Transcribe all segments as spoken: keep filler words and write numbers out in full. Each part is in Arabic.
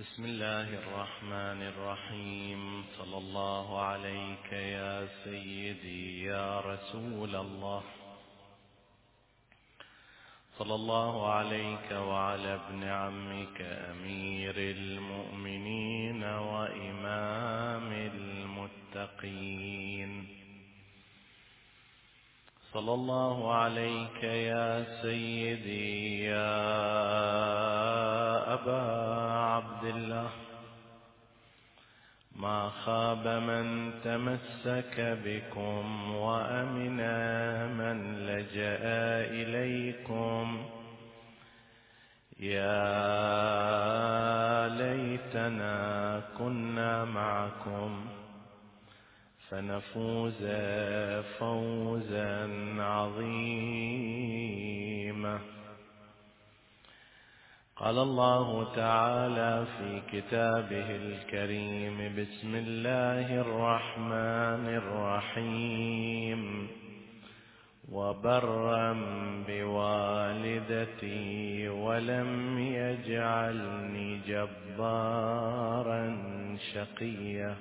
بسم الله الرحمن الرحيم. صلى الله عليك يا سيدي يا رسول الله، صلى الله عليك وعلى ابن عمك أمير المؤمنين وإمام المتقين، صلى الله عليك يا سيدي يا أبا عبد الله. ما خاب من تمسك بكم وأمن من لجأ إليكم. يا ليتنا كنا معكم فنفوز فوزا عظيما. قال الله تعالى في كتابه الكريم: بسم الله الرحمن الرحيم. وبرا بوالدتي ولم يجعلني جبارا شقيا.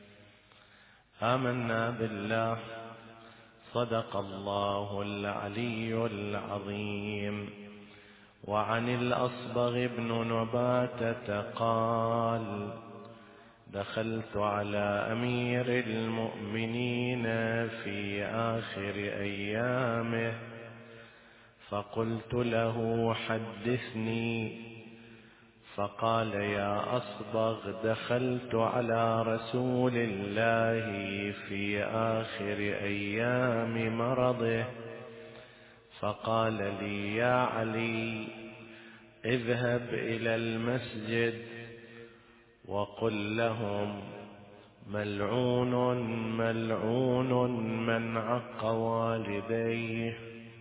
آمنا بالله، صدق الله العلي العظيم. وعن الأصبغ بن نباتة قال: دخلت على أمير المؤمنين في آخر أيامه فقلت له: حدثني. فقال: يا أصبغ، دخلت على رسول الله في آخر أيام مرضه فقال لي: يا علي، اذهب إلى المسجد وقل لهم: ملعون ملعون من عق والديه،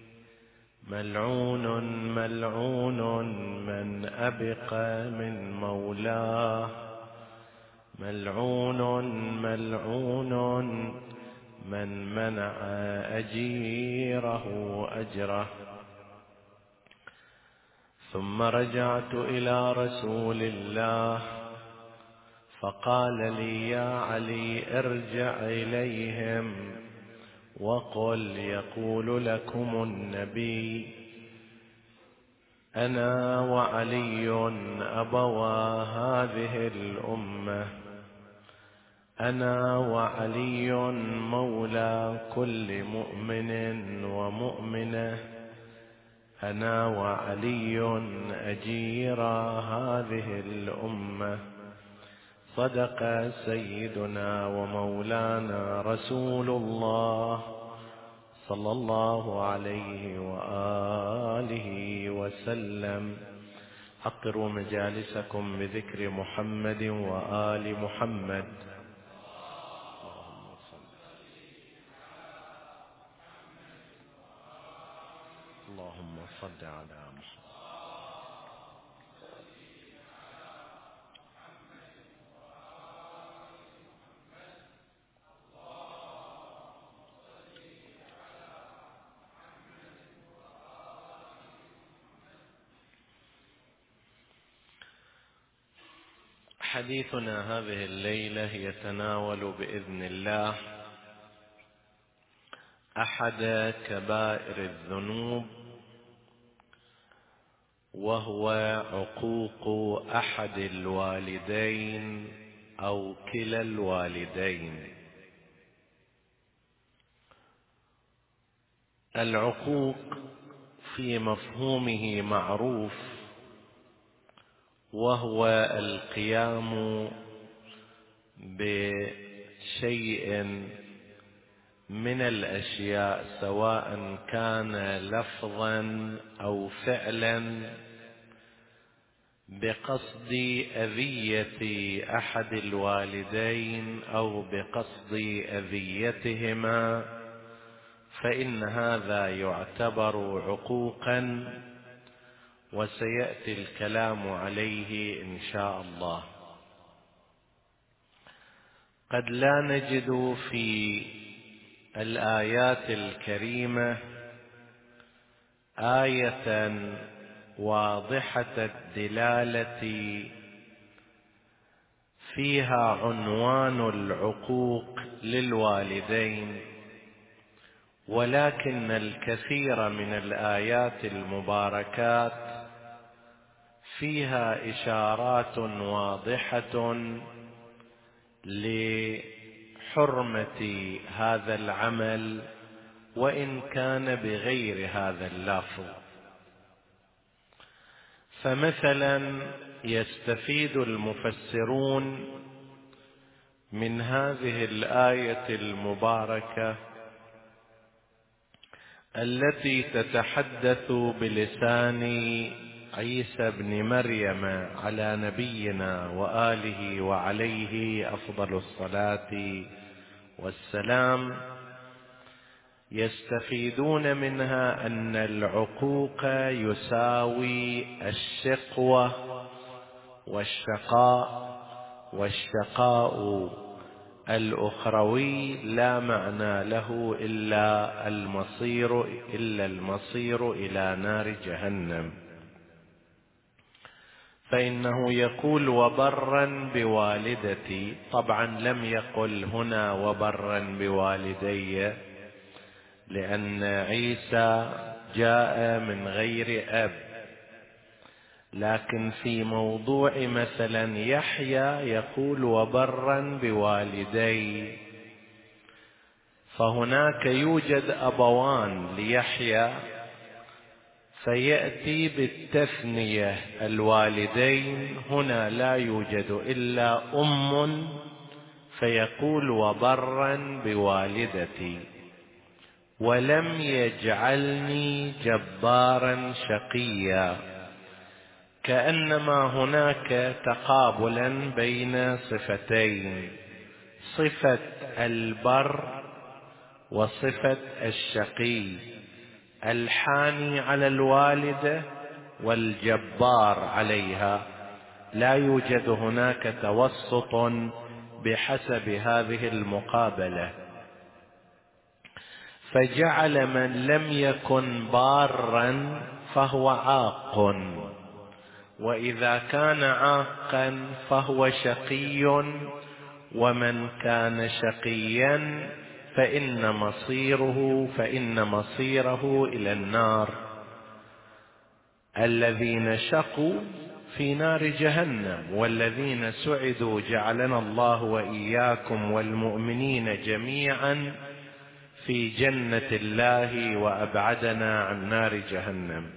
ملعون ملعون من أبق من مولاه، ملعون ملعون من منع أجيره أجره. ثم رجعت إلى رسول الله فقال لي: يا علي، ارجع إليهم وقل: يقول لكم النبي: أنا وعلي أبوا هذه الأمة، أنا وعلي مولى كل مؤمن ومؤمنة، أنا وعلي أجيرا هذه الأمة. صدق سيدنا ومولانا رسول الله صلى الله عليه وآله وسلم. عطروا مجالسكم بذكر محمد وآل محمد. اللهم صل على محمد. حديثنا هذه الليلة يتناول بإذن الله أحد كبائر الذنوب، وهو عقوق أحد الوالدين أو كلا الوالدين. العقوق في مفهومه معروف، وهو القيام بشيء من الأشياء سواء كان لفظا أو فعلا بقصد أذية أحد الوالدين أو بقصد أذيتهما، فإن هذا يعتبر عقوقا، وسيأتي الكلام عليه إن شاء الله. قد لا نجد في الآيات الكريمة آية واضحة الدلالة فيها عنوان العقوق للوالدين، ولكن الكثير من الآيات المباركات فيها إشارات واضحة لحرمة هذا العمل وإن كان بغير هذا اللفظ. فمثلا يستفيد المفسرون من هذه الآية المباركة التي تتحدث بلسان عيسى بن مريم على نبينا وآله وعليه أفضل الصلاة والسلام، يستفيدون منها أن العقوق يساوي الشقوة والشقاء، والشقاء الأخروي لا معنى له إلا المصير إلا المصير إلى نار جهنم. فإنه يقول وبرا بوالدتي، طبعا لم يقل هنا وبرا بوالدي، لأن عيسى جاء من غير أب، لكن في موضوع مثلا يحيى يقول وبرا بوالدي، فهناك يوجد أبوان ليحيى فيأتي بالتثنية الوالدين، هنا لا يوجد إلا أم فيقول وبرا بوالدتي، ولم يجعلني جبارا شقيا، كأنما هناك تقابلا بين صفتين، صفة البر وصفة الشقي، الحاني على الوالدة والجبار عليها، لا يوجد هناك توسط بحسب هذه المقابلة. فجعل من لم يكن بارا فهو عاق، وإذا كان عاقا فهو شقي، ومن كان شقيا فإن مصيره فإن مصيره إلى النار. الذين شقوا في نار جهنم، والذين سعدوا جعلنا الله وإياكم والمؤمنين جميعا في جنة الله وأبعدنا عن نار جهنم.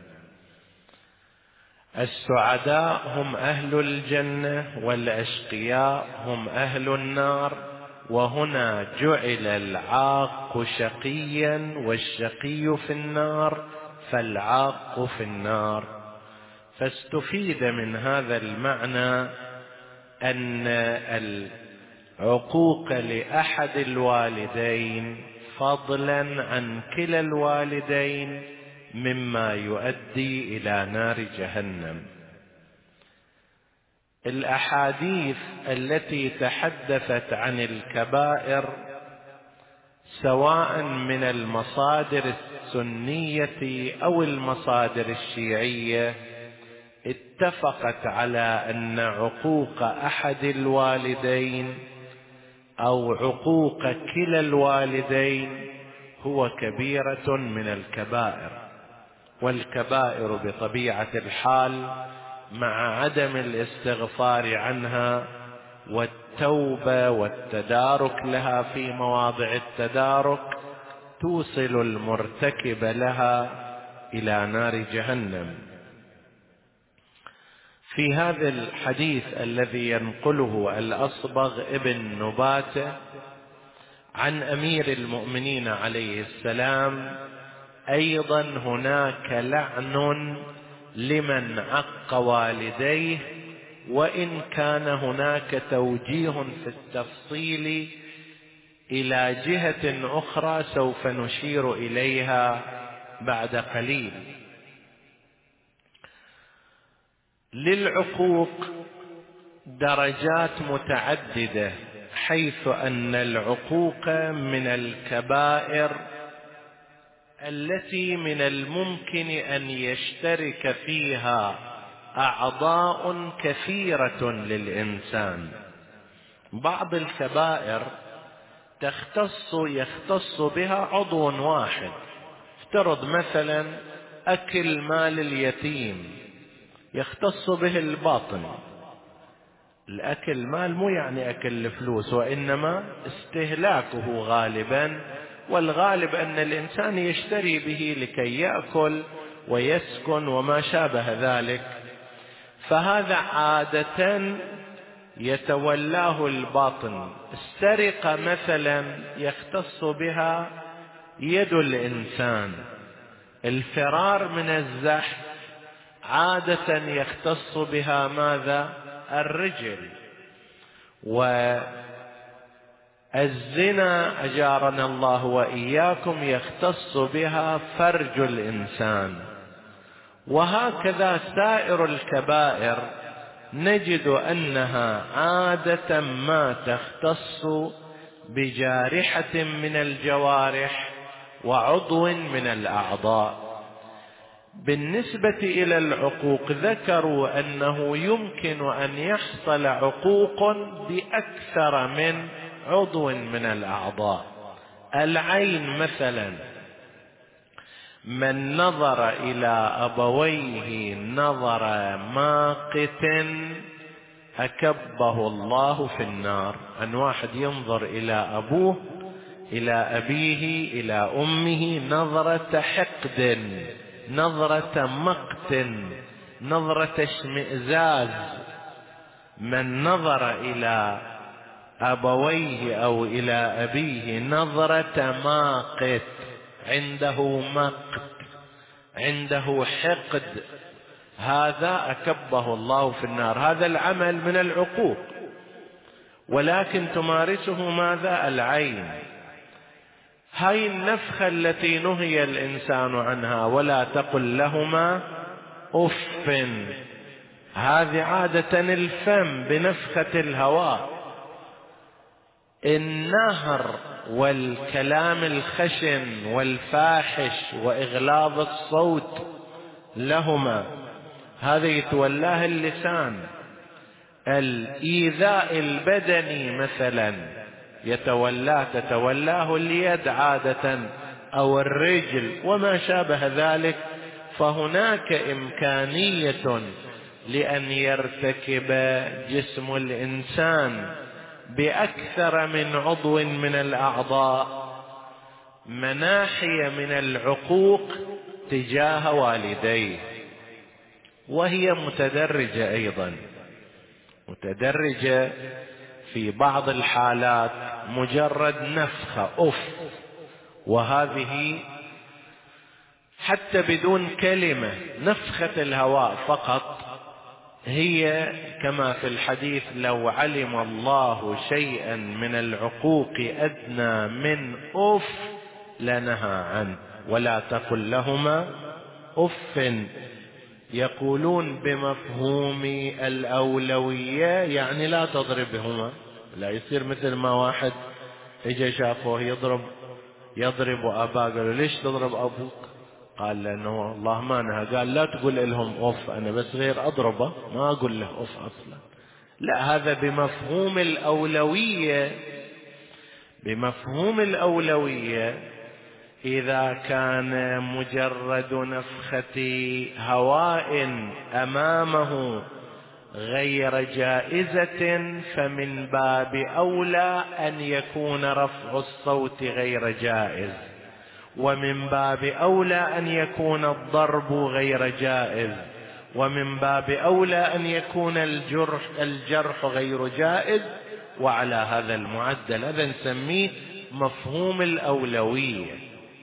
السعداء هم أهل الجنة، والأشقياء هم أهل النار، وهنا جعل العاق شقيا والشقي في النار، فالعاق في النار. فاستفيد من هذا المعنى أن العقوق لأحد الوالدين فضلا عن كلا الوالدين مما يؤدي إلى نار جهنم. الأحاديث التي تحدثت عن الكبائر سواء من المصادر السنية أو المصادر الشيعية اتفقت على أن عقوق أحد الوالدين أو عقوق كلا الوالدين هو كبيرة من الكبائر، والكبائر بطبيعة الحال مع عدم الاستغفار عنها والتوبة والتدارك لها في مواضع التدارك توصل المرتكب لها إلى نار جهنم. في هذا الحديث الذي ينقله الأصبغ ابن نباتة عن أمير المؤمنين عليه السلام أيضا هناك لعن لمن عق والديه، وإن كان هناك توجيه في التفصيل إلى جهة أخرى سوف نشير إليها بعد قليل. للعقوق درجات متعددة، حيث أن العقوق من الكبائر التي من الممكن أن يشترك فيها أعضاء كثيرة للإنسان، بعض الكبائر تختص يختص بها عضو واحد. افترض مثلا أكل مال اليتيم يختص به الباطن. الأكل مال مو يعني أكل الفلوس، وإنما استهلاكه غالبا، والغالب أن الإنسان يشتري به لكي يأكل ويسكن وما شابه ذلك، فهذا عادة يتولاه الباطن. السرقة مثلا يختص بها يد الإنسان. الفرار من الزحف عادة يختص بها ماذا؟ الرجل. والزنا أجارنا الله وإياكم يختص بها فرج الإنسان. وهكذا سائر الكبائر نجد أنها عادة ما تختص بجارحة من الجوارح وعضو من الأعضاء. بالنسبة إلى العقوق ذكروا أنه يمكن أن يحصل عقوق بأكثر من عضو من الأعضاء. العين مثلا، من نظر إلى أبويه نظر ماقت أكبه الله في النار. أن واحد ينظر إلى أبوه إلى أبيه إلى أمه نظرة حقد، نظرة مقت، نظرة اشمئزاز. من نظر إلى أبويه أو إلى أبيه نظرة ماقت، عنده مقت، عنده حقد، هذا أكبه الله في النار. هذا العمل من العقوق، ولكن تمارسه ماذا؟ العين. هاي النفخة التي نهي الإنسان عنها، ولا تقل لهما أف، هذه عادة الفم بنفخة الهواء. النهر والكلام الخشن والفاحش وإغلاظ الصوت لهما، هذا يتولاه اللسان. الإيذاء البدني مثلا يتولاه تتولاه اليد عادة أو الرجل وما شابه ذلك. فهناك إمكانية لأن يرتكب جسم الإنسان بأكثر من عضو من الأعضاء مناحي من العقوق تجاه والديه، وهي متدرجة أيضا، متدرجة. في بعض الحالات مجرد نفخة أف، وهذه حتى بدون كلمة، نفخة الهواء فقط، هي كما في الحديث: لو علم الله شيئا من العقوق أدنى من أف لنهى عنه. ولا تقل لهما أف. يقولون بمفهوم الأولوية، يعني لا تضربهما. لا يصير مثل ما واحد اجى شافه يضرب يضرب أباه، قالوا ليش تضرب أبوك؟ قال لأنه الله ما نهى. قال لا تقول لهم أوف، أنا بس غير أضربه ما أقول له أوف أصلا. لا، هذا بمفهوم الأولوية. بمفهوم الأولوية إذا كان مجرد نفخة هواء أمامه غير جائزة، فمن باب أولى أن يكون رفع الصوت غير جائز، ومن باب أولى أن يكون الضرب غير جائز، ومن باب أولى أن يكون الجرح, الجرح غير جائز. وعلى هذا المعدل هذا نسميه مفهوم الأولوية.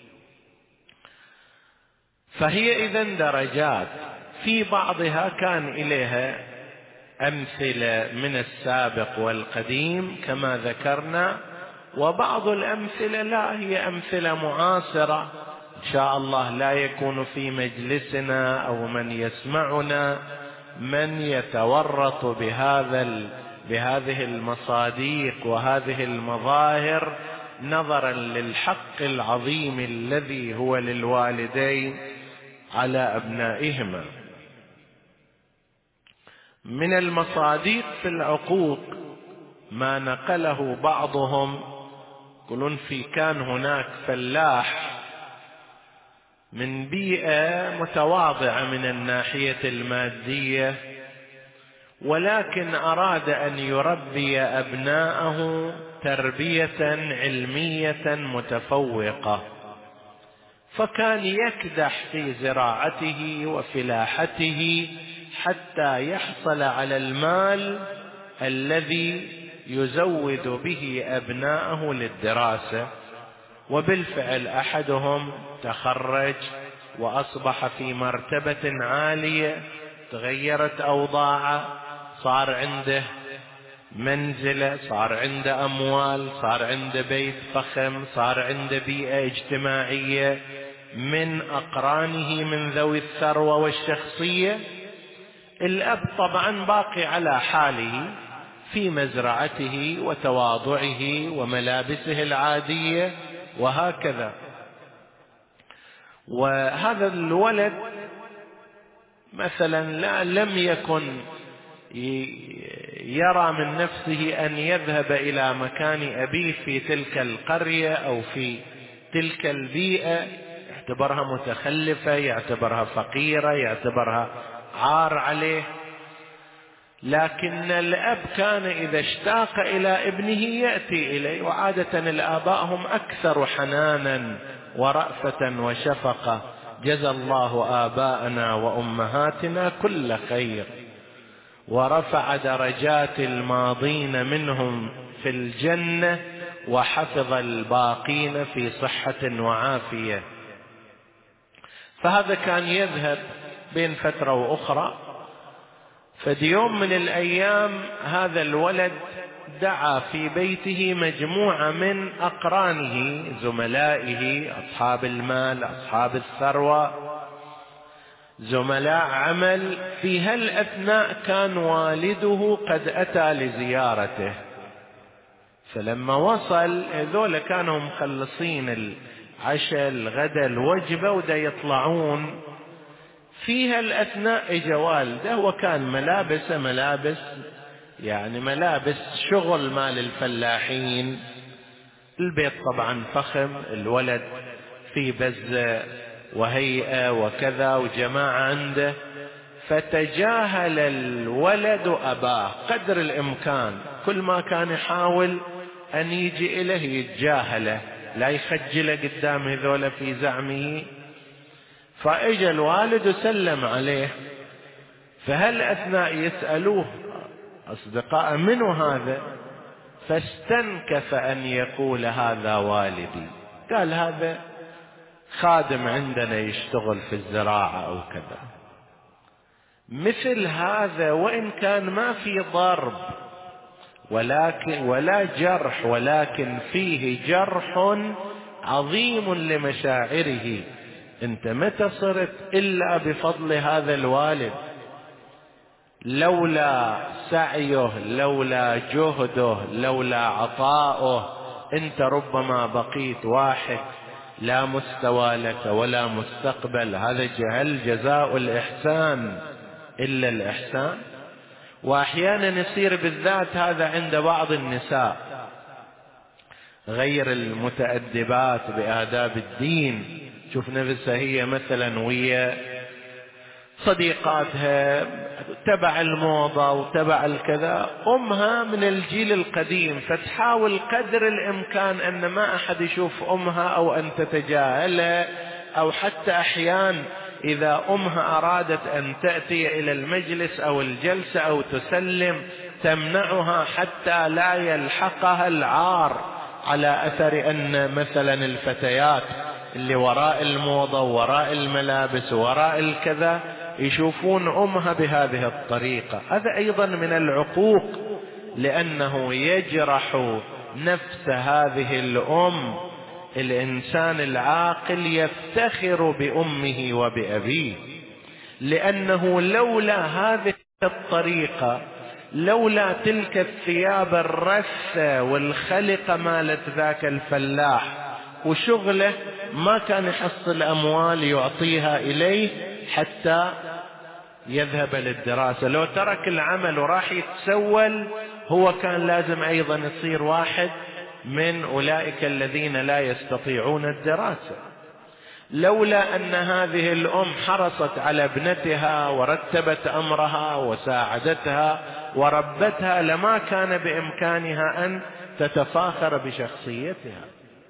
فهي إذن درجات، في بعضها كان إليها أمثلة من السابق والقديم كما ذكرنا، وبعض الأمثلة لا، هي أمثلة معاصرة. إن شاء الله لا يكون في مجلسنا أو من يسمعنا من يتورط بهذا بهذه المصاديق وهذه المظاهر نظرا للحق العظيم الذي هو للوالدين على أبنائهما. من المصاديق في العقوق ما نقله بعضهم، يقولون في كان هناك فلاح من بيئة متواضعة من الناحية المادية، ولكن أراد أن يربي أبناءه تربية علمية متفوقة، فكان يكدح في زراعته وفلاحته حتى يحصل على المال الذي يزود به أبناءه للدراسة. وبالفعل أحدهم تخرج وأصبح في مرتبة عالية، تغيرت أوضاعه، صار عنده منزلة، صار عنده أموال، صار عنده بيت فخم، صار عنده بيئة اجتماعية من أقرانه من ذوي الثروة والشخصية. الأب طبعا باقي على حاله في مزرعته وتواضعه وملابسه العادية وهكذا. وهذا الولد مثلا لا لم يكن يرى من نفسه أن يذهب إلى مكان أبيه في تلك القرية أو في تلك البيئة، يعتبرها متخلفة، يعتبرها فقيرة، يعتبرها عار عليه. لكن الأب كان إذا اشتاق إلى ابنه يأتي إليه، وعادة الآباء هم أكثر حنانا ورأفة وشفقة. جزى الله آباءنا وأمهاتنا كل خير، ورفع درجات الماضين منهم في الجنة، وحفظ الباقين في صحة وعافية. فهذا كان يذهب بين فترة وأخرى. فدي يوم من الأيام هذا الولد دعا في بيته مجموعة من أقرانه، زملائه، أصحاب المال، أصحاب الثروة، زملاء عمل. في هالأثناء كان والده قد أتى لزيارته، فلما وصل هذول كانوا مخلصين العشاء الغداء الوجبة ودا يطلعون. في هالأثناء اجا والده، وكان ملابس ملابس يعني ملابس شغل مال الفلاحين. البيت طبعا فخم، الولد في بزة وهيئة وكذا وجماعة عنده. فتجاهل الولد أباه قدر الإمكان، كل ما كان يحاول أن يجي إليه يتجاهله، لا يخجله قدام هذول في زعمه. فإجا الوالد وسلم عليه، فهل أثناء يسألوه أصدقاء منو هذا، فاستنكف أن يقول هذا والدي. قال هذا خادم عندنا يشتغل في الزراعة أو كذا. مثل هذا وإن كان ما في ضرب ولكن ولا جرح، ولكن فيه جرح عظيم لمشاعره. انت متى صرت إلا بفضل هذا الوالد؟ لولا سعيه، لولا جهده، لولا عطاؤه، انت ربما بقيت واحد لا مستوى لك ولا مستقبل. هذا هل جزاء الإحسان إلا الإحسان؟ وأحيانا يصير بالذات هذا عند بعض النساء، غير المتأدبات بآداب الدين، شوف نفسها هي مثلا ويا صديقاتها تبع الموضة وتبع الكذا، أمها من الجيل القديم، فتحاول قدر الإمكان أن ما أحد يشوف أمها أو أن تتجاهلها. أو حتى أحيان إذا أمها أرادت أن تأتي إلى المجلس أو الجلسة أو تسلم، تمنعها حتى لا يلحقها العار، على أثر أن مثلا الفتيات اللي وراء الموضة وراء الملابس وراء الكذا يشوفون أمها بهذه الطريقة. هذا أيضا من العقوق، لأنه يجرح نفس هذه الأم. الإنسان العاقل يفتخر بأمه وبأبيه، لأنه لولا هذه الطريقة، لولا تلك الثياب الرثة والخلقة مالت ذاك الفلاح وشغله، ما كان يحصل أموال يعطيها إليه حتى يذهب للدراسة. لو ترك العمل وراح يتسول هو كان لازم أيضا يصير واحد من أولئك الذين لا يستطيعون الدراسة. لولا أن هذه الأم حرصت على ابنتها ورتبت أمرها وساعدتها وربتها لما كان بإمكانها أن تتفاخر بشخصيتها.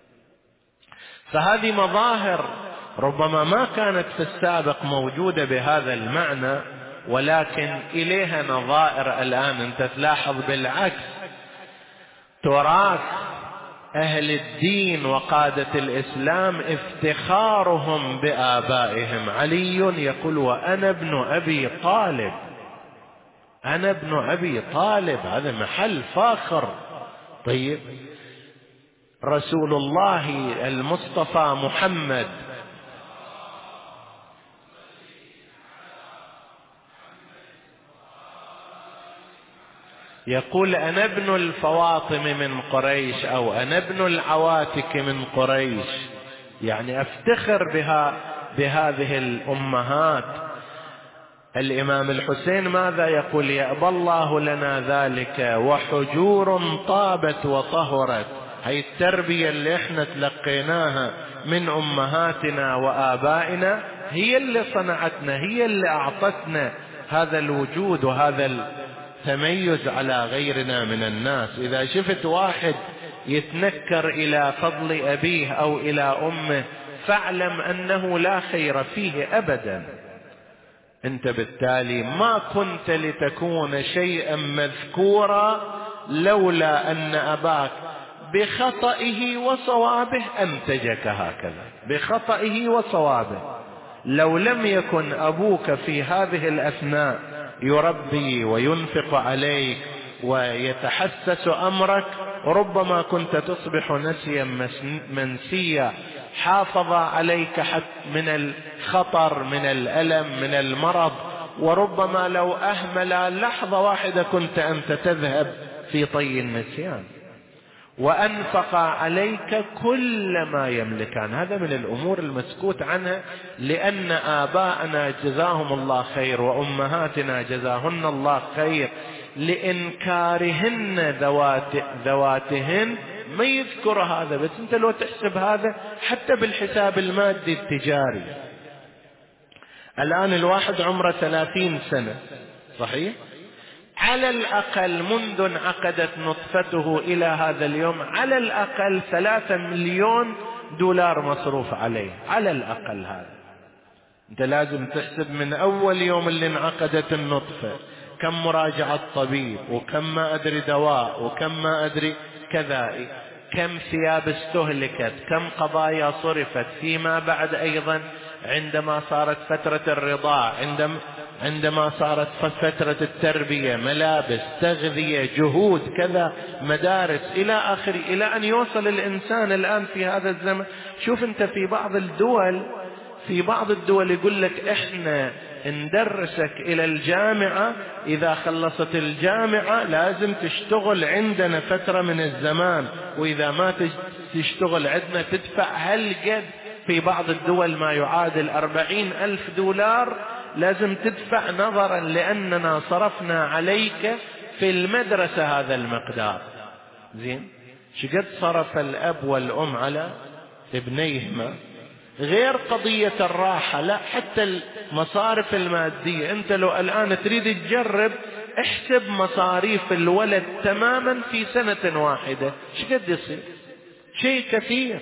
فهذه مظاهر ربما ما كانت في السابق موجودة بهذا المعنى، ولكن إليها نظائر الآن. أنت تلاحظ بالعكس تراث أهل الدين وقادة الإسلام افتخارهم بآبائهم. علي يقول وأنا ابن أبي طالب، أنا ابن أبي طالب، هذا محل فاخر. طيب رسول الله المصطفى محمد يقول أنا ابن الفواطم من قريش، أو أنا ابن العواتك من قريش، يعني أفتخر بها بهذه الأمهات. الإمام الحسين ماذا يقول؟ يأبى الله لنا ذلك وحجور طابت وطهرت. هي التربية اللي احنا تلقيناها من أمهاتنا وآبائنا هي اللي صنعتنا، هي اللي أعطتنا هذا الوجود وهذا التميز على غيرنا من الناس. إذا شفت واحد يتنكر إلى فضل أبيه أو إلى أمه فاعلم أنه لا خير فيه أبدا. أنت بالتالي ما كنت لتكون شيئا مذكورا لولا أن أباك بخطئه وصوابه أنتجك هكذا، بخطئه وصوابه. لو لم يكن أبوك في هذه الأثناء يربي وينفق عليك ويتحسس أمرك ربما كنت تصبح نسيا منسيا، حافظ عليك حتى من الخطر، من الألم، من المرض، وربما لو أهمل لحظة واحدة كنت أنت تذهب في طي النسيان. وأنفق عليك كل ما يملكان. هذا من الأمور المسكوت عنها، لأن آباءنا جزاهم الله خير وأمهاتنا جزاهن الله خير لإنكارهن ذوات ذواتهن ما يذكر هذا. بس أنت لو تحسب هذا حتى بالحساب المادي التجاري، الآن الواحد عمره ثلاثين سنة صحيح؟ على الأقل منذ انعقدت نطفته إلى هذا اليوم على الأقل ثلاثة مليون دولار مصروف عليه، على الأقل. هذا أنت لازم تحسب من أول يوم اللي انعقدت النطفة كم مراجعة طبيب، وكم ما أدري دواء، وكم ما أدري كذا، كم ثياب استهلكت، كم قضايا صرفت فيما بعد. أيضا عندما صارت فترة الرضاع، عندما عندما صارت فترة التربية، ملابس، تغذية، جهود، كذا، مدارس، إلى آخره، إلى أن يوصل الإنسان الآن في هذا الزمن. شوف أنت في بعض الدول في بعض الدول يقول لك إحنا ندرسك إلى الجامعة، إذا خلصت الجامعة لازم تشتغل عندنا فترة من الزمان، وإذا ما تشتغل عندنا تدفع هالقد، في بعض الدول ما يعادل أربعين ألف دولار لازم تدفع، نظرا لأننا صرفنا عليك في المدرسة هذا المقدار. زين، شقد صرف الأب والأم على ابنيهما، غير قضية الراحة، لا حتى المصارف المادية. أنت لو الآن تريد تجرب احسب مصاريف الولد تماما في سنة واحدة شقد يصير؟ شيء كثير.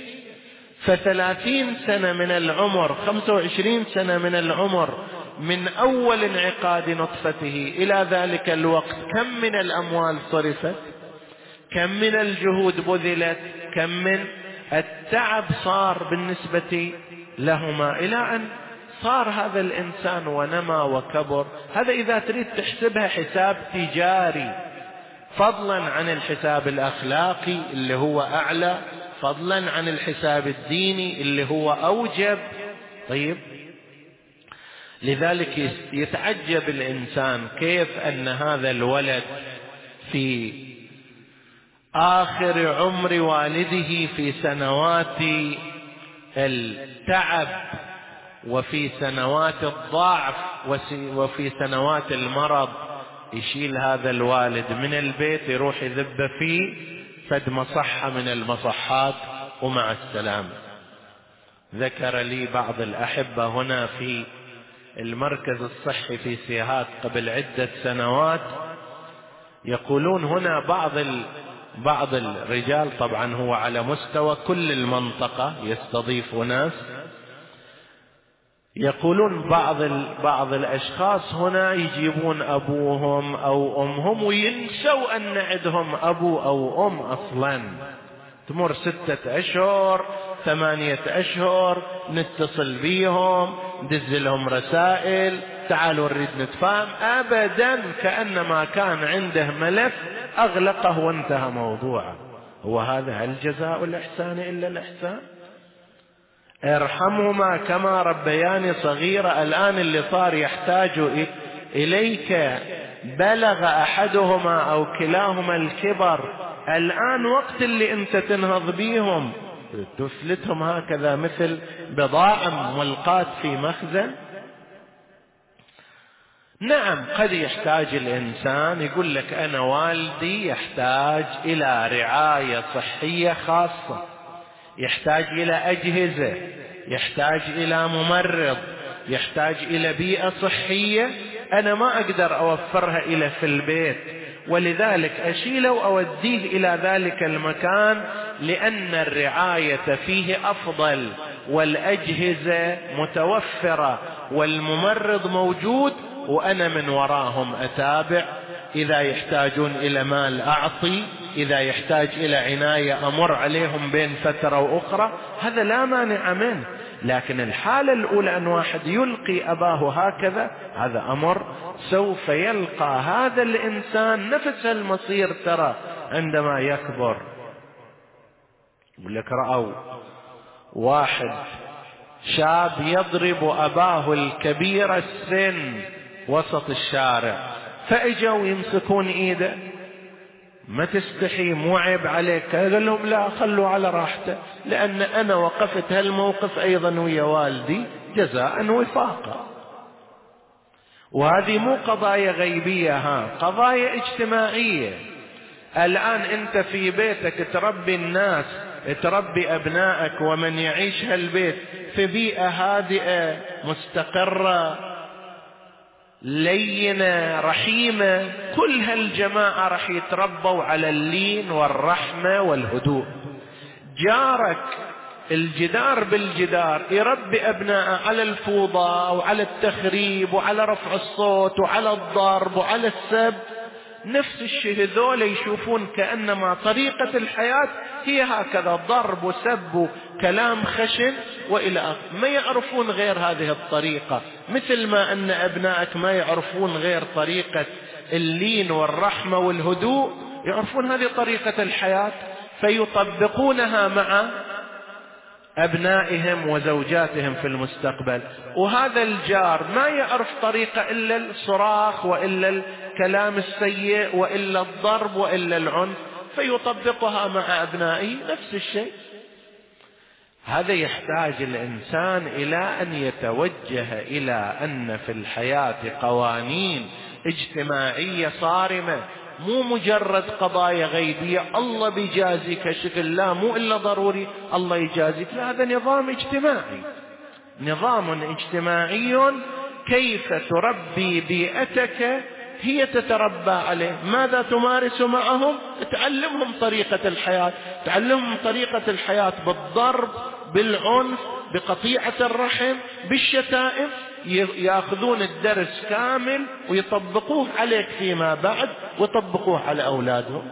فثلاثين سنة من العمر، خمسة وعشرين سنة من العمر، من أول انعقاد نطفته إلى ذلك الوقت كم من الأموال صرفت، كم من الجهود بذلت، كم من التعب صار بالنسبة لهما، إلى أن صار هذا الإنسان ونما وكبر. هذا إذا تريد تحسبها حساب تجاري، فضلا عن الحساب الأخلاقي اللي هو أعلى، فضلا عن الحساب الديني اللي هو أوجب. طيب، لذلك يتعجب الإنسان كيف أن هذا الولد في آخر عمر والده، في سنوات التعب وفي سنوات الضعف وفي سنوات المرض، يشيل هذا الوالد من البيت يروح يذب فيه فد مصحة من المصحات ومع السلامة. ذكر لي بعض الأحبة هنا في المركز الصحي في سيهات قبل عدة سنوات، يقولون هنا بعض ال... بعض الرجال، طبعا هو على مستوى كل المنطقة يستضيف ناس، يقولون بعض ال... بعض الأشخاص هنا يجيبون أبوهم أو أمهم وينسوا أن عندهم أبو أو أم أصلا. تمر ستة أشهر ثمانية أشهر نتصل بيهم ندز لهم رسائل تعالوا نريد نتفاهم، أبدا كأنما كان عنده ملف أغلقه وانتهى موضوعه. هو هذا هل جزاء الإحسان إلا الإحسان؟ ارحمهما كما ربياني صغيرة. الآن اللي صار يحتاج إليك بلغ أحدهما أو كلاهما الكبر، الآن وقت اللي أنت تنهض بيهم تفلتهم هكذا مثل بضاعة ملقاة في مخزن. نعم قد يحتاج الإنسان يقول لك أنا والدي يحتاج إلى رعاية صحية خاصة، يحتاج إلى أجهزة، يحتاج إلى ممرض، يحتاج إلى بيئة صحية أنا ما أقدر أوفرها إلى في البيت، ولذلك أشيله وأوديه إلى ذلك المكان لأن الرعاية فيه أفضل والأجهزة متوفرة والممرض موجود، وأنا من وراهم أتابع. إذا يحتاجون إلى مال أعطي، إذا يحتاج إلى عناية أمر عليهم بين فترة وأخرى، هذا لا مانع منه. لكن الحالة الأولى أن واحد يلقي أباه هكذا، هذا أمر سوف يلقى هذا الإنسان نفس المصير ترى عندما يكبر. يقول لك رأوا واحد شاب يضرب أباه الكبير السن وسط الشارع، فأجوا يمسكون إيده، ما تستحي مو عيب عليك؟ قال لهم لا خلوا على راحته، لأن أنا وقفت هالموقف أيضا ويا والدي جزاء وفاقا. وهذه مو قضايا غيبية، ها قضايا اجتماعية. الآن أنت في بيتك تربي الناس، تربي أبنائك ومن يعيش هالبيت في بيئة هادئة مستقرة لينة رحيمة، كل هالجماعة رح يتربوا على اللين والرحمة والهدوء. جارك الجدار بالجدار يربي أبناءه على الفوضى وعلى التخريب وعلى رفع الصوت وعلى الضرب وعلى السب، نفس الشيء هذول يشوفون كأنما طريقة الحياة هي هكذا، ضرب وسب وكلام خشن وإلى آخره، ما يعرفون غير هذه الطريقة، مثل ما أن أبنائك ما يعرفون غير طريقة اللين والرحمة والهدوء، يعرفون هذه طريقة الحياة فيطبقونها مع أبنائهم وزوجاتهم في المستقبل. وهذا الجار ما يعرف طريقة إلا الصراخ وإلا الكلام السيء وإلا الضرب وإلا العنف، فيطبقها مع أبنائه نفس الشيء. هذا يحتاج الإنسان إلى أن يتوجه إلى أن في الحياة قوانين اجتماعية صارمة، مو مجرد قضايا غيبية الله بيجازيك شكل، لا مو إلا ضروري الله يجازيك، لا هذا نظام اجتماعي، نظام اجتماعي كيف تربي بيئتك هي تتربى عليه. ماذا تمارس معهم؟ تعلمهم طريقة الحياة، تعلمهم طريقة الحياة بالضرب، بالعنف، بقطيعة الرحم، بالشتائم، يأخذون الدرس كامل ويطبقوه عليك فيما بعد ويطبقوه على أولادهم.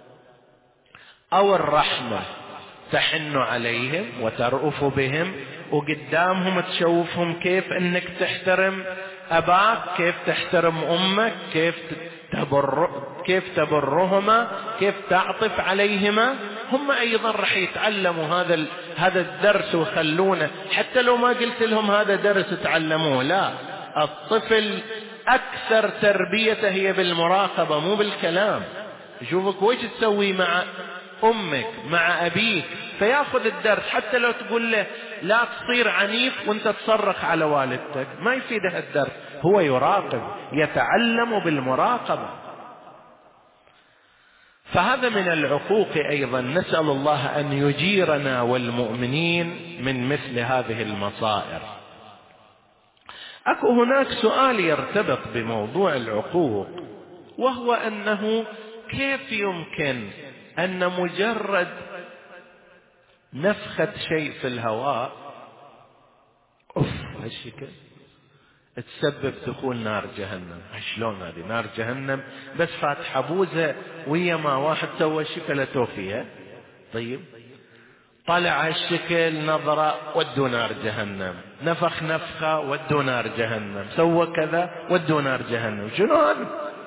أو الرحمة، تحن عليهم وترأف بهم وقدامهم تشوفهم كيف أنك تحترم أباك، كيف تحترم أمك، كيف تبر كيف تبرهما، كيف تعطف عليهما. هم أيضا رح يتعلموا هذا ال... هذا الدرس ويخلونه، حتى لو ما قلت لهم هذا درس تعلموه، لا، الطفل أكثر تربيته هي بالمراقبة مو بالكلام. يشوفك ويش تسوي مع أمك مع أبيك فيأخذ الدرس، حتى لو تقول له لا تصير عنيف وانت تصرخ على والدتك ما يفيده الدرس، هو يراقب، يتعلم بالمراقبة. فهذا من العقوق أيضا، نسأل الله أن يجيرنا والمؤمنين من مثل هذه المصائر. أكو هناك سؤال يرتبط بموضوع العقوق، وهو أنه كيف يمكن أن مجرد نفخة شيء في الهواء أوف هالشكل تسبب دخول نار جهنم؟ شلون هذه نار جهنم؟ بس فاتحة بوزة ويا ما واحد سوى شكلته فيها. طيب طلع هالشكل نظرة ودوا نار جهنم، نفخ نفخة ودوا نار جهنم، سوى كذا ودوا نار جهنم. شنو هذا؟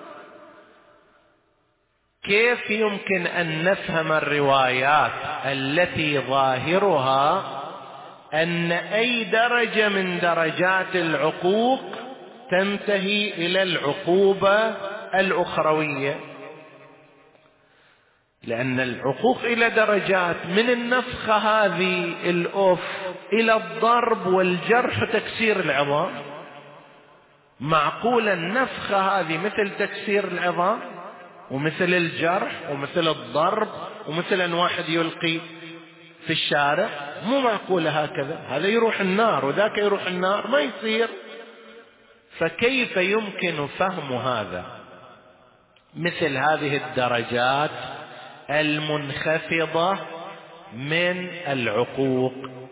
كيف يمكن أن نفهم الروايات التي ظاهرها أن أي درجة من درجات العقوق تنتهي إلى العقوبة الأخروية؟ لأن العقوق إلى درجات، من النفخة هذه الأوف إلى الضرب والجرح وتكسير العظام. معقولة النفخة هذه مثل تكسير العظام ومثل الجرح ومثل الضرب ومثل أن واحد يلقي في الشارع؟ مو معقولة هكذا، هذا يروح النار وذاك يروح النار، ما يصير. فكيف يمكن فهم هذا؟ مثل هذه الدرجات المنخفضة من العقوق.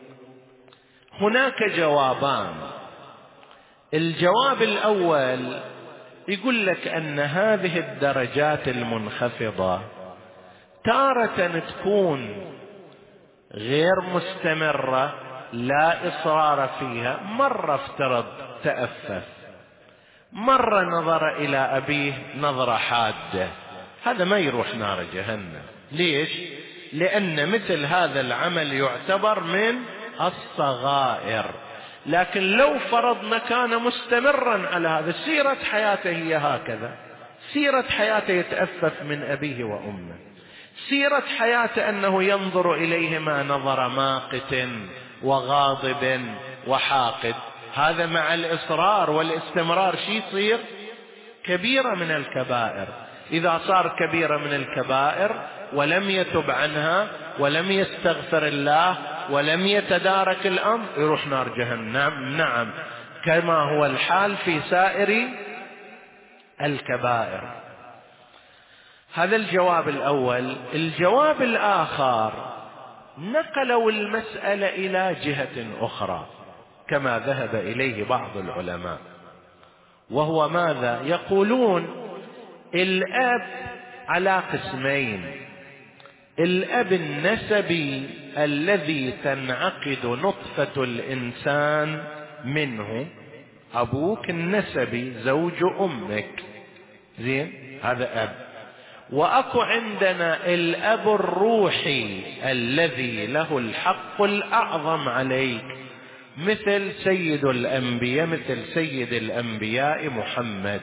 هناك جوابان. الجواب الأول يقول لك أن هذه الدرجات المنخفضة تارة تكون غير مستمرة، لا إصرار فيها. مرة افترض تأفف، مرة نظر إلى أبيه نظرة حادة، هذا ما يروح نار جهنم. ليش؟ لأن مثل هذا العمل يعتبر من الصغائر. لكن لو فرضنا كان مستمرا على هذا، سيرة حياته هي هكذا، سيرة حياته يتأفف من أبيه وأمه، سيرة حياته أنه ينظر إليهما نظر ماقت وغاضب وحاقد، هذا مع الإصرار والاستمرار شي يصير كبيرة من الكبائر. إذا صار كبيرة من الكبائر ولم يتب عنها ولم يستغفر الله ولم يتدارك الأمر يروح نار جهنم. نعم، كما هو الحال في سائر الكبائر. هذا الجواب الأول. الجواب الآخر، نقلوا المسألة إلى جهة أخرى كما ذهب إليه بعض العلماء، وهو ماذا؟ يقولون الأب على قسمين: الأب النسبي الذي تنعقد نطفة الإنسان منه، أبوك النسبي زوج أمك، زين، هذا أب. وأكو عندنا الأب الروحي الذي له الحق الأعظم عليك، مثل سيد الأنبياء، مثل سيد الأنبياء محمد.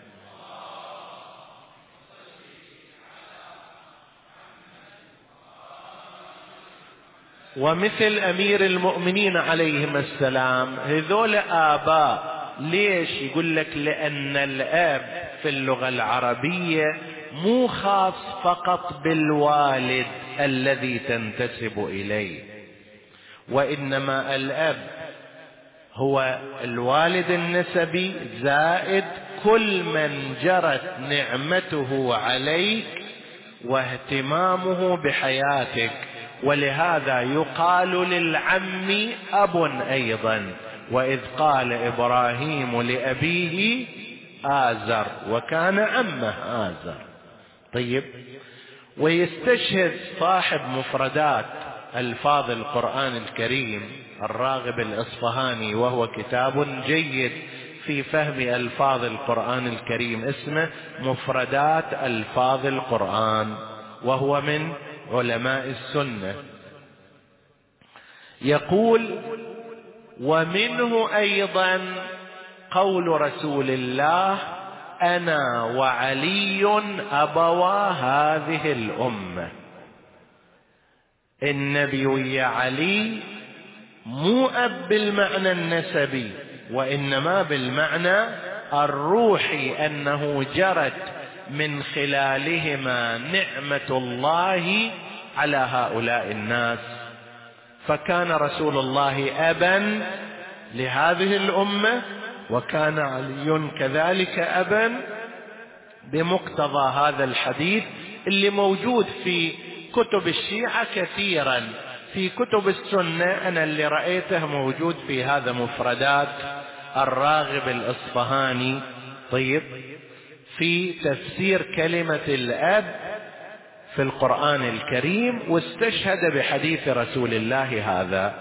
ومثل أمير المؤمنين عليهم السلام. هذول آباء. ليش؟ يقول لك لأن الأب في اللغة العربية مو خاص فقط بالوالد الذي تنتسب إليه، وإنما الأب هو الوالد النسبي زائد كل من جرت نعمته عليك واهتمامه بحياتك. ولهذا يقال للعم أب أيضا، وإذ قال إبراهيم لأبيه آزر وكان عمه آزر. طيب، ويستشهد صاحب مفردات ألفاظ القرآن الكريم الراغب الإصفهاني، وهو كتاب جيد في فهم ألفاظ القرآن الكريم، اسمه مفردات ألفاظ القرآن، وهو من علماء السنة. يقول: ومنه أيضا قول رسول الله: أنا وعلي أبوا هذه الأمة. النبي ويا علي مو أب بالمعنى النسبي، وإنما بالمعنى الروحي أنه جرت من خلالهما نعمة الله على هؤلاء الناس. فكان رسول الله أبا لهذه الأمة، وكان علي كذلك أبا بمقتضى هذا الحديث اللي موجود في كتب الشيعة كثيرا. في كتب السنة أنا اللي رأيته موجود في هذا مفردات الراغب الإصفهاني، طيب، في تفسير كلمة الأب في القرآن الكريم، واستشهد بحديث رسول الله هذا.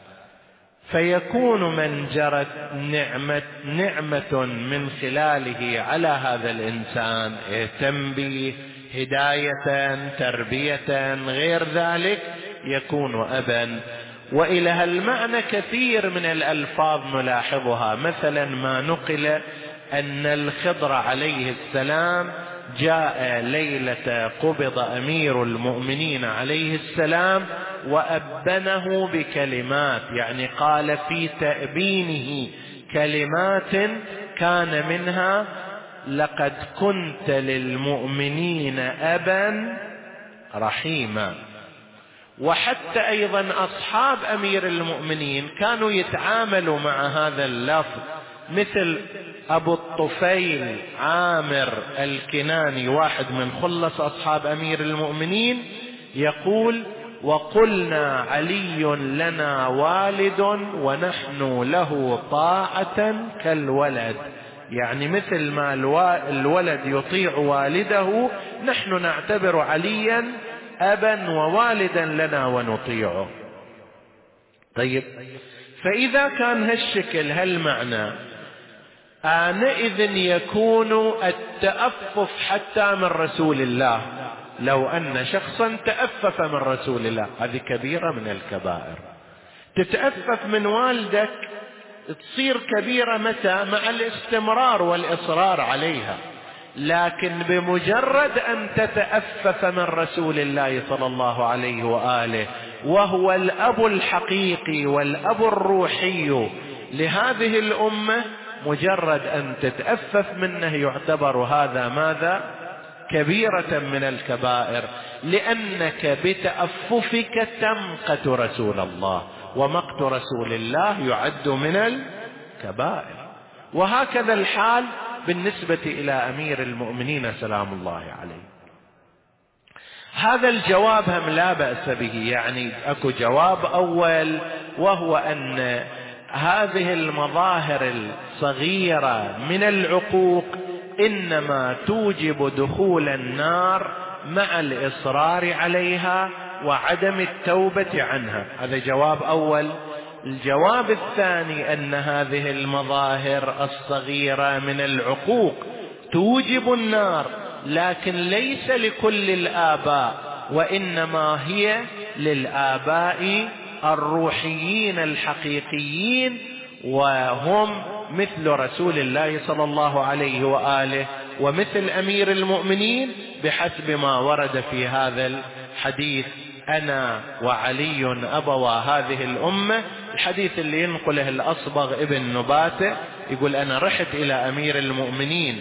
فيكون من جرت نعمة, نعمة من خلاله على هذا الإنسان، اهتم به هداية تربية غير ذلك، يكون أبا. وإلى هالمعنى كثير من الألفاظ نلاحظها. مثلا ما نقل أن الخضر عليه السلام جاء ليلة قبض أمير المؤمنين عليه السلام وأبنه بكلمات، يعني قال في تأبينه كلمات كان منها: لقد كنت للمؤمنين أبا رحيما. وحتى أيضا أصحاب أمير المؤمنين كانوا يتعاملوا مع هذا اللفظ، مثل أبو الطفيل عامر الكناني، واحد من خلص أصحاب أمير المؤمنين، يقول: وقلنا علي لنا والد ونحن له طاعة كالولد. يعني مثل ما الولد يطيع والده، نحن نعتبر عليا أبا ووالدا لنا ونطيعه. طيب، فإذا كان هالشكل هالمعنى، آنئذ يكون التأفف حتى من رسول الله. لو أن شخصا تأفف من رسول الله، هذه كبيرة من الكبائر. تتأفف من والدك تصير كبيرة متى؟ مع الاستمرار والإصرار عليها. لكن بمجرد أن تتأفف من رسول الله صلى الله عليه وآله، وهو الأب الحقيقي والأب الروحي لهذه الأمة، مجرد أن تتأفف منه يعتبر هذا ماذا؟ كبيرة من الكبائر، لأنك بتأففك تمقت رسول الله، ومقت رسول الله يعد من الكبائر. وهكذا الحال بالنسبة إلى أمير المؤمنين سلام الله عليه. هذا الجواب هم لا بأس به، يعني أكو جواب أول، وهو أن هذه المظاهر الصغيرة من العقوق إنما توجب دخول النار مع الإصرار عليها وعدم التوبة عنها. هذا جواب أول. الجواب الثاني أن هذه المظاهر الصغيرة من العقوق توجب النار، لكن ليس لكل الآباء، وإنما هي للآباء الروحيين الحقيقيين، وهم مثل رسول الله صلى الله عليه وآله ومثل أمير المؤمنين بحسب ما ورد في هذا الحديث: أنا وعلي أبوا هذه الأمة. الحديث اللي ينقله الأصبغ ابن نباتة يقول: أنا رحت إلى أمير المؤمنين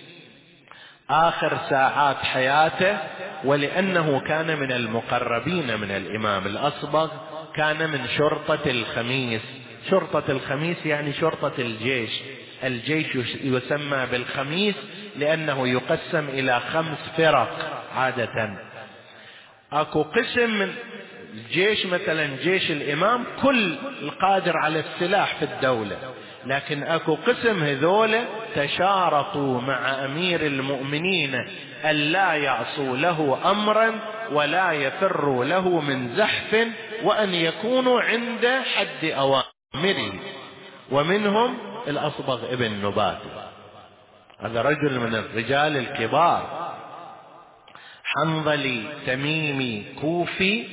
آخر ساعات حياته، ولأنه كان من المقربين من الإمام الأصبغ، كان من شرطة الخميس. شرطة الخميس يعني شرطة الجيش. الجيش يسمى بالخميس لأنه يقسم إلى خمس فرق عادة. أكو قسم من الجيش مثلا جيش الإمام كل القادر على السلاح في الدولة، لكن أكو قسم هذول تشارطوا مع أمير المؤمنين أن لا يعصوا له أمرا ولا يفروا له من زحف، وأن يكونوا عند حد أوامره. ومنهم الأصبغ ابن نبات، هذا رجل من الرجال الكبار، حنظلي تميمي كوفي،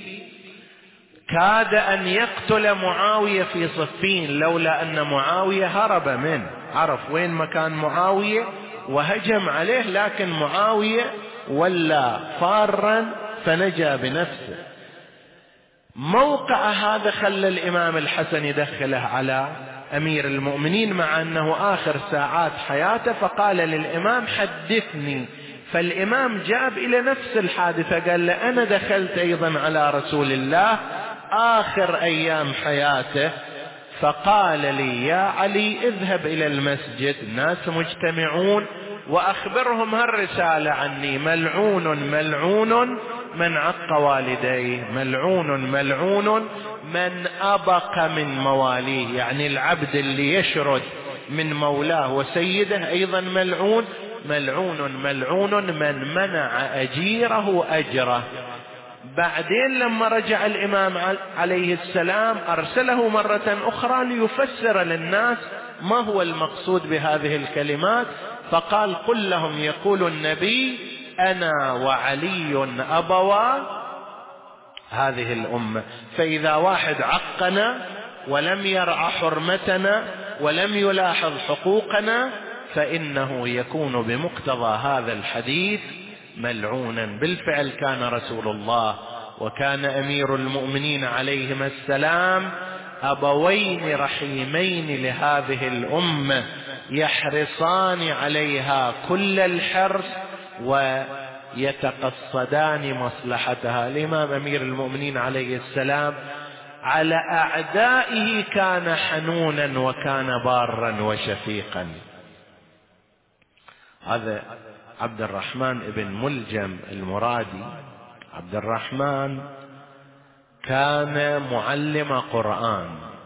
كاد أن يقتل معاوية في صفين، لولا أن معاوية هرب منه، عرف وين مكان معاوية وهجم عليه، لكن معاوية ولا فارا فنجا بنفسه. موقع هذا خلى الإمام الحسن يدخله على أمير المؤمنين مع أنه آخر ساعات حياته، فقال للإمام حدثني. فالإمام جاب إلى نفس الحادثة، قال له أنا دخلت أيضا على رسول الله آخر أيام حياته، فقال لي يا علي اذهب إلى المسجد، الناس مجتمعون، وأخبرهم هالرسالة عني: ملعون ملعون من عق والديه، ملعون ملعون من أبق من مواليه، يعني العبد اللي يشرد من مولاه وسيده أيضا ملعون، ملعون ملعون من منع أجيره أجره. بعدين لما رجع الإمام عليه السلام أرسله مرة أخرى ليفسر للناس ما هو المقصود بهذه الكلمات، فقال: قل لهم يقول النبي أنا وعلي أبوا هذه الأمة، فإذا واحد عقنا ولم يرعى حرمتنا ولم يلاحظ حقوقنا فإنه يكون بمقتضى هذا الحديث ملعونا. بالفعل كان رسول الله وكان أمير المؤمنين عليهما السلام أبوين رحيمين لهذه الأمة، يحرصان عليها كل الحرص ويتقصدان مصلحتها. الإمام أمير المؤمنين عليه السلام على أعدائه كان حنونا وكان بارا وشفيقا. هذا عبد الرحمن بن ملجم المرادي. عبد الرحمن كان معلم قرآن،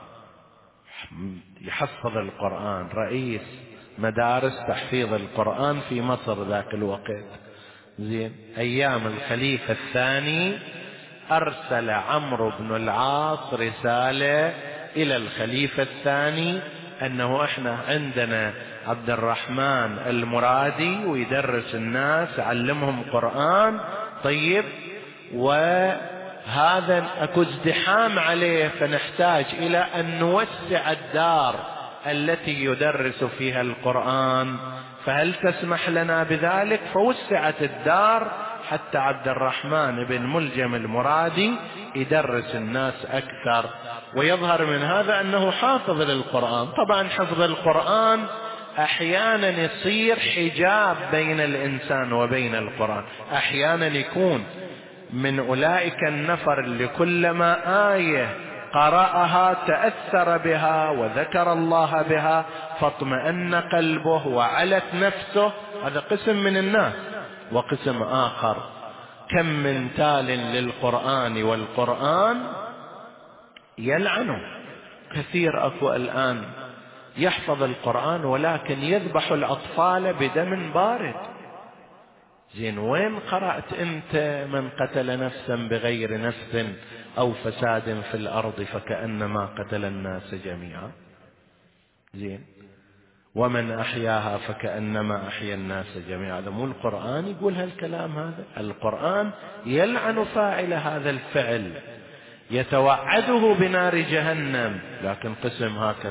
يحفظ القرآن، رئيس مدارس تحفيظ القرآن في مصر ذاك الوقت. زين، أيام الخليفة الثاني أرسل عمرو بن العاص رسالة إلى الخليفة الثاني أنه إحنا عندنا عبد الرحمن المرادي ويدرس الناس علمهم قرآن، طيب، وهذا أكو ازدحام عليه، فنحتاج إلى أن نوسع الدار التي يدرس فيها القرآن، فهل تسمح لنا بذلك؟ فوسعت الدار حتى عبد الرحمن بن ملجم المرادي يدرس الناس أكثر، ويظهر من هذا أنه حافظ للقرآن. طبعا حفظ القرآن أحيانا يصير حجاب بين الإنسان وبين القرآن، أحيانا يكون من أولئك النفر اللي كلما آية قرأها تأثر بها وذكر الله بها فاطمأن قلبه وعلت نفسه، هذا قسم من الناس. وقسم آخر كم من تال للقرآن والقرآن يلعنه، كثير أكو الآن يحفظ القرآن ولكن يذبح الأطفال بدم بارد. زين، وين قرأت أنت من قتل نفسا بغير نفس أو فساد في الأرض فكأنما قتل الناس جميعا؟ زين، ومن أحياها فكأنما أحيا الناس جميعا. هذا مو القرآن يقول هالكلام هذا، القرآن يلعن فاعل هذا الفعل، يتوعده بنار جهنم، لكن قسم هكذا.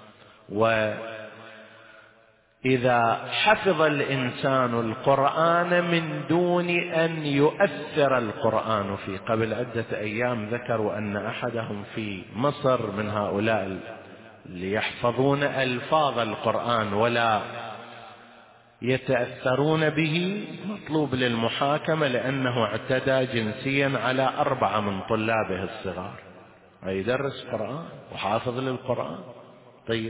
وإذا حفظ الإنسان القرآن من دون أن يؤثر القرآن فيه، قبل عدة أيام ذكروا أن أحدهم في مصر من هؤلاء اللي يحفظون ألفاظ القرآن ولا يتأثرون به مطلوب للمحاكمة لأنه اعتدى جنسيا على أربعة من طلابه الصغار، يدرس قرآن وحافظ للقرآن. طيب،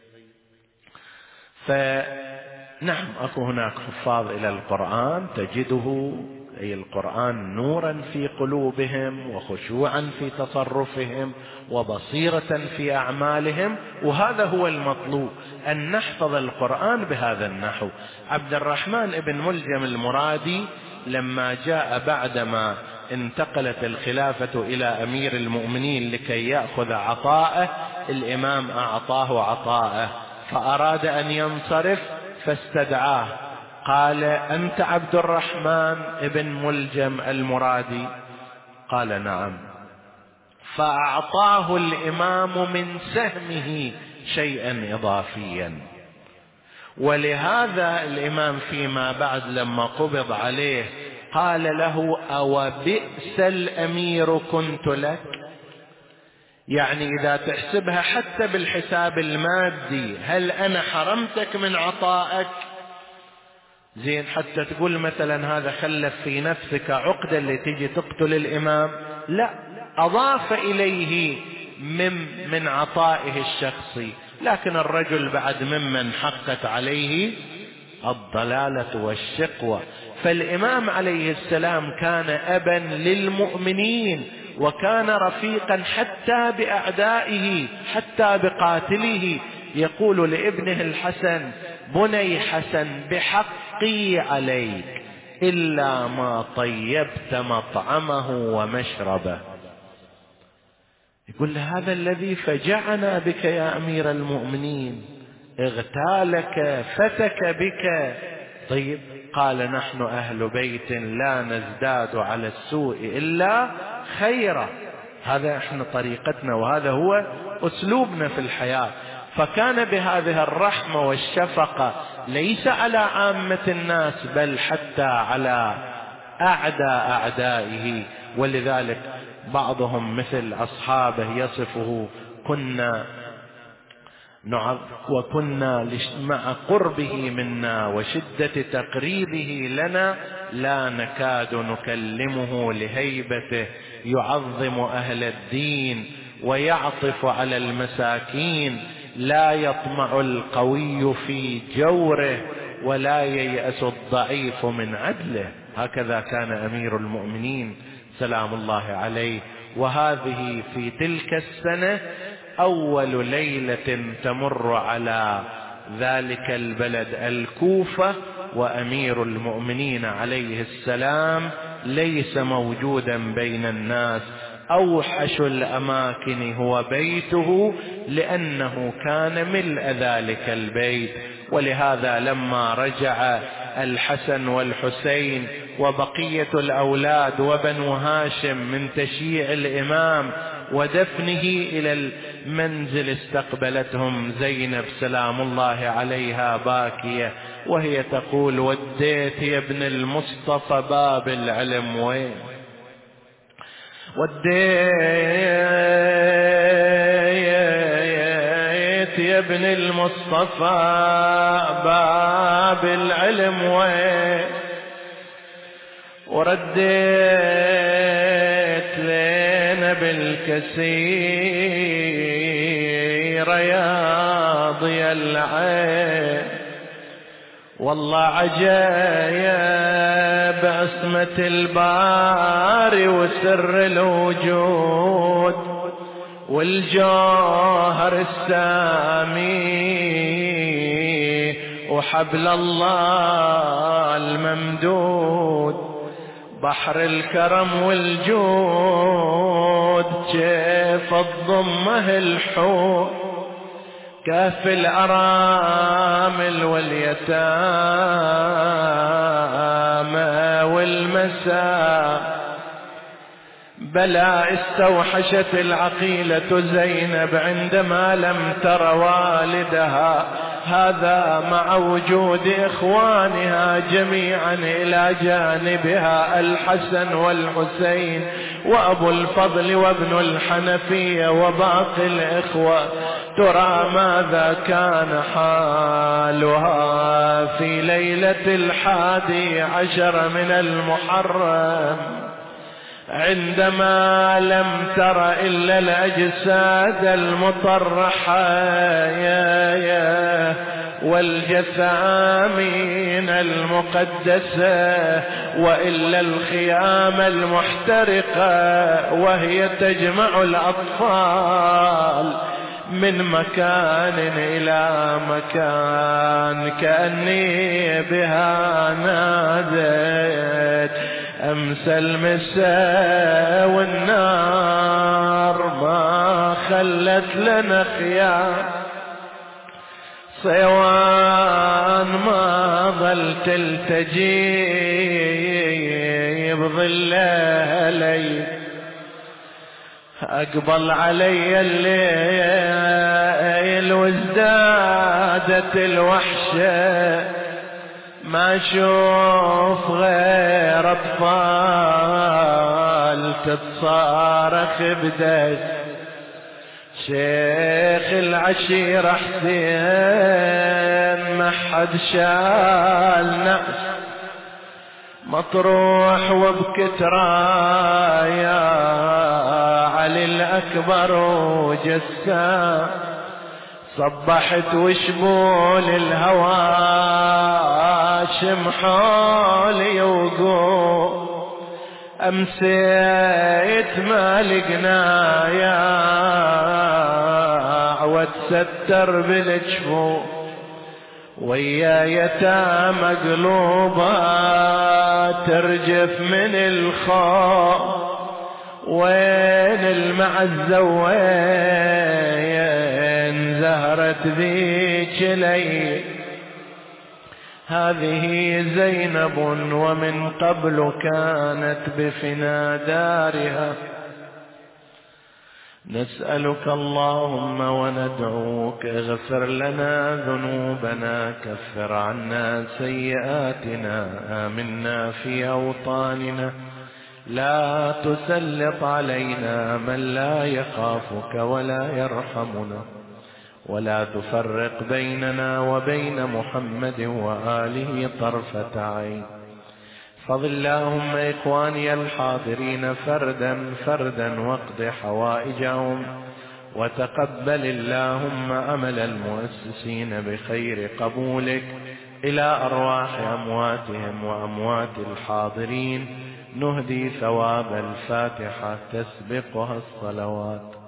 فنعم أكو هناك حفاظ إلى القرآن تجده أي القرآن نورا في قلوبهم وخشوعا في تصرفهم وبصيرة في أعمالهم، وهذا هو المطلوب، أن نحفظ القرآن بهذا النحو. عبد الرحمن بن ملجم المرادي لما جاء بعدما انتقلت الخلافة إلى أمير المؤمنين لكي يأخذ عطاءه، الإمام أعطاه عطاءه، فأراد أن ينصرف فاستدعاه، قال: أنت عبد الرحمن بن ملجم المرادي؟ قال: نعم. فأعطاه الإمام من سهمه شيئا إضافيا. ولهذا الإمام فيما بعد لما قبض عليه قال له: أو بئس الأمير كنت لك؟ يعني إذا تحسبها حتى بالحساب المادي، هل أنا حرمتك من عطائك؟ زين، حتى تقول مثلا هذا خلف في نفسك عقدة اللي تجي تقتل الإمام، لا، أضاف إليه من, من عطائه الشخصي. لكن الرجل بعد ممن حقت عليه الضلالة والشقوة. فالإمام عليه السلام كان أبا للمؤمنين، وكان رفيقا حتى بأعدائه، حتى بقاتله. يقول لابنه الحسن: بني حسن، بحقي عليك إلا ما طيبت مطعمه ومشربه. يقول له: هذا الذي فجعنا بك يا أمير المؤمنين، اغتالك، فتك بك. طيب، قال: نحن أهل بيت لا نزداد على السوء إلا خيرا. هذا احنا طريقتنا، وهذا هو أسلوبنا في الحياة. فكان بهذه الرحمة والشفقة ليس على عامة الناس، بل حتى على أعدى أعدائه. ولذلك بعضهم مثل أصحابه يصفه: كنا وكنا مع قربه منا وشدة تقريبه لنا لا نكاد نكلمه لهيبته، يعظم أهل الدين ويعطف على المساكين، لا يطمع القوي في جوره ولا ييأس الضعيف من عدله. هكذا كان أمير المؤمنين سلام الله عليه. وهذه في تلك السنة أول ليلة تمر على ذلك البلد الكوفة، وأمير المؤمنين عليه السلام ليس موجودا بين الناس. أوحش الأماكن هو بيته، لأنه كان ملء ذلك البيت. ولهذا لما رجع الحسن والحسين وبقية الأولاد وبنو هاشم من تشييع الإمام ودفنه إلى المنزل، استقبلتهم زينب سلام الله عليها باكية، وهي تقول: وديت يا ابن المصطفى باب العلم وين، وديت يا ابن المصطفى باب العلم وين، ورديت لنا بالكثير يا ضي العين. والله عجايب عصمة الباري وسر الوجود، والجوهر السامي وحبل الله الممدود، بحر الكرم والجود كيف الضمه الحور، كاف الأرامل واليتامى والمساء. بلى استوحشت العقيلة زينب عندما لم تر والدها، هذا مع وجود إخوانها جميعا إلى جانبها، الحسن والحسين وأبو الفضل وابن الحنفية وباقي الإخوة. ترى ماذا كان حالها في ليلة الحادي عشر من المحرم، عندما لم تر إلا الأجساد المطرحة يا يا والجثامين المقدسة، وإلا الخيام المحترقة، وهي تجمع الأطفال من مكان إلى مكان، كأني بها ناديت أمس المساء، والنار ما خلت لنا خيام، صيوان ما ظل تلتجي بظلها لي، أقبل علي الليل وازدادت الوحشة، ما أشوف غير أطفال تتصارخ بدس، شيخ العشيرة حسين ما حد شال نقش مطروح وبكت رايا علي الأكبر وجسام صبحت وشبول الهوى شمحولي وقوم أمسيت ما لقنا يا واتستر بالجفو ويا يتامى قلوبها ترجف من الخوف وين المعزة وين زهرت ذيك لي هذه زينب ومن قبل كانت بفنا دارها نسألك اللهم وندعوك اغفر لنا ذنوبنا كفر عنا سيئاتنا آمنا في أوطاننا لا تسلط علينا من لا يخافك ولا يرحمنا ولا تفرق بيننا وبين محمد وآله طرفة عين فضل اللهم إخواني الحاضرين فردا فردا واقض حوائجهم وتقبل اللهم أمل المؤسسين بخير قبولك إلى أرواح أمواتهم وأموات الحاضرين نهدي ثواب الفاتحة تسبقها الصلوات.